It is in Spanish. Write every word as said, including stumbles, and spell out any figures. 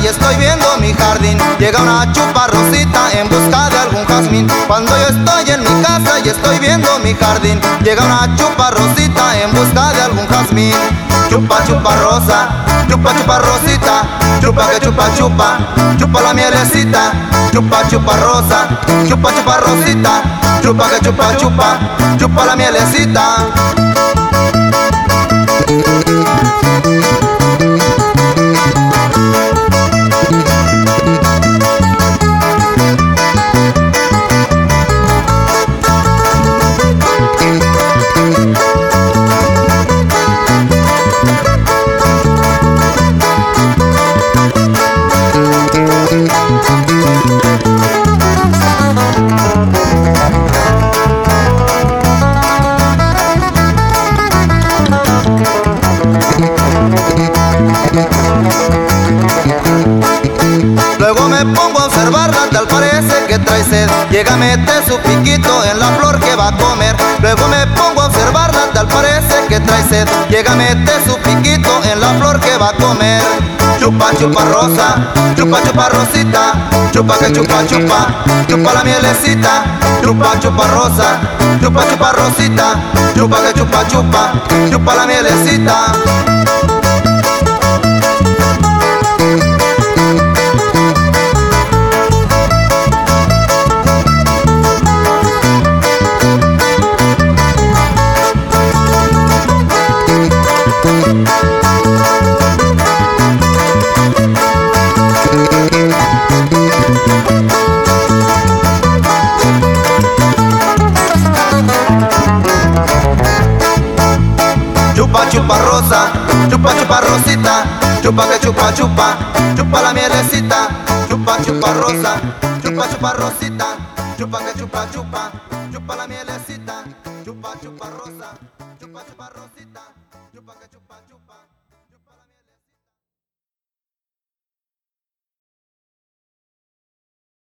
estoy viendo mi jardín. Llega una chuparrosita en busca de algún jazmín. Cuando yo estoy en mi casa y estoy viendo mi jardín, llega una chuparrosita en busca de algún jazmín. Chupa, chupa rosa, chupa, chupa rosita, chupa que chupa, chupa, chupa la mielecita. Chupa, chupa rosa, chupa, chupa rosita, chupa que chupa, chupa, chupa la mielecita. Luego me pongo a observarla, tal parece que trae sed. Llega, mete su piquito en la flor que va a comer. Luego me pongo a observarla, tal parece que trae sed. Llega, mete su piquito en la flor que va a comer. Chupa, chupa rosa, chupa, chupa rosita, chupa que chupa, chupa, chupa la mielecita. Chupa, chupa rosa, chupa, chupa rosita, chupa que chupa, chupa, chupa la mielecita. Chupa, chupa rosa, chupa, chupa rosita, chupa que chupa, chupa, chupa la mielecita. Chupa, chupa rosa, chupa, chupa rosita, chupa que chupa, chupa, chupa la mielecita.